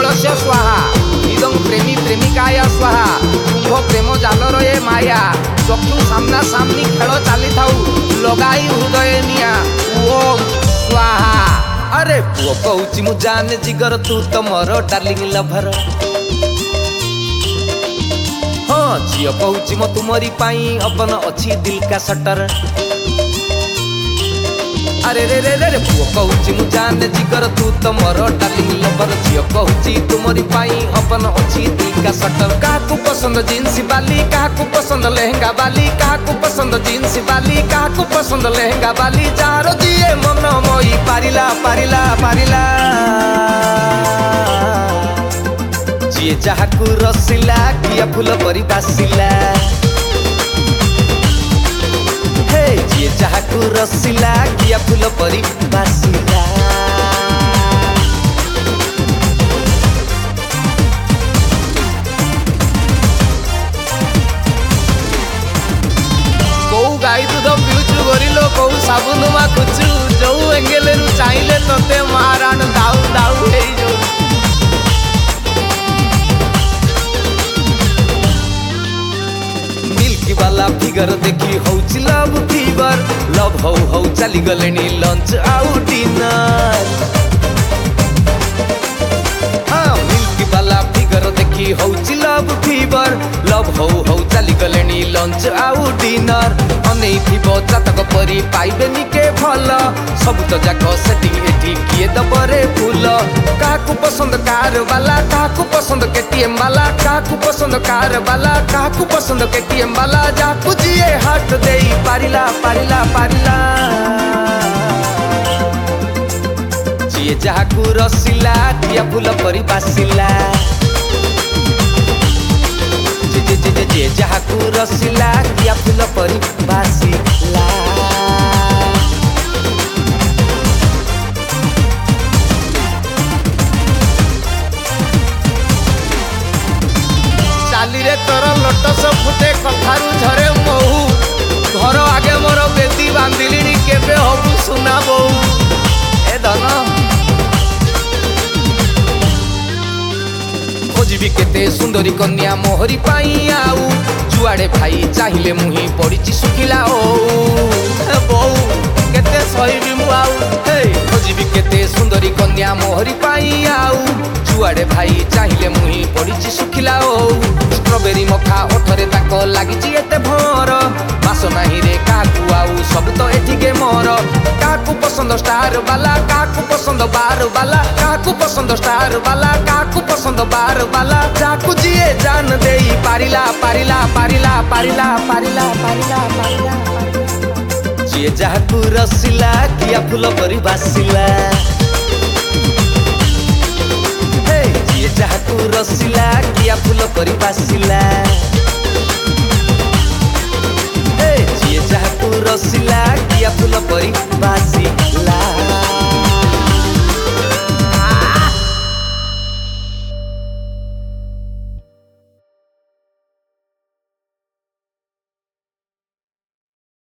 कलश स्वाहा इदं प्रेमी प्रेमिकाया स्वाहा कुंभ प्रेम जालर ए माया चक्षु सामना सामनी खेल चली थाऊ लगाई हृदय निया ओम स्वाहा। अरे पुओ कहूची मु जाने जिगर तू तो मोर डार्लिंग लभर हाँ झील कहूची मो तुमरी पाई अपन अच्छी दिल का सटर। अरे रे रे रे पुओ कहूची मु जाने जिगर तू तो मोर डार्लिंग लभर झील कहूची तुमरी पाई अपन अच्छी दिल का सटर। काकू पसंद जींस बाली काकू पसंद लहंगा बाली काकू पसंद जींस बाली काकू पसंद लहंगा बाली जार दिए मन मोई पारिला पारिला पारिला जिए जहाकू रसिला किया फूल परी बासिला हे जिए जहाकू रसिला किया फूल परी बासिला। गाई दूध पिउचु गोरिलो कौ साबुन माखुचु जो एंगेले रु चाहिले तते मारान दाऊ दाऊ हे जो मिल्की वाला फिगर देखी होउची लव फीवर लव हो चली गलेनी लंच आउ डिनर। हाँ मिल्की वाला फिगर देखी होउची लव फीवर लव हो चली गलेनी लंच आउ डिनर। अनेई थिबो जातक परी पाइबेनी के भल सब तो जाक सेटिंग एठी किए दबरे फूल। काकू पसंद कार वाला काकू पसंद केटीएम वाला काकू पसंद कार वाला काकू पसंद केटीएम वाला जाकू जिए हाथ देई पारिला पारिला पारिला जिए जाकू रसिला किया फूल परी बासिला जे जहाकू रसिला किया फूल परी बासिला। चाली रे तोर लोटस फुटे कथारू झरे महू घर आगे मोर बेदी बांधिली केबे हबु सुना बहु ए धन खोजी केते सुंदरी कन्या मोहरी पाई आऊ जुआड़े भाई चाहिए मुही पड़ी सुखिला ओ बहु केते सही मु आऊ खोजी केते सुंदरी कन्या मोहरी पाई आऊ जुआड़े भाई चाहिए मुही पड़ी सुखिला ओ स्ट्रॉबेरी मखा ओठरे ताक लागिची एते भर मास नाही रे काकू आऊ सब तो एठिके मोर। काकू पसंद स्टार वाला काकू पसंद बार वाला काकू पसंद स्टार वाला काकू पसंद बार वाला जाकू जिए जान देई पारिला पारिला पारिला पारिला पारिला पारिला पारिला जिए जाकू रसिला किया फूल परी बासिला जिए जाकू रसिला किया फूल परी बासिला जिए जाकू रसिला किया फूल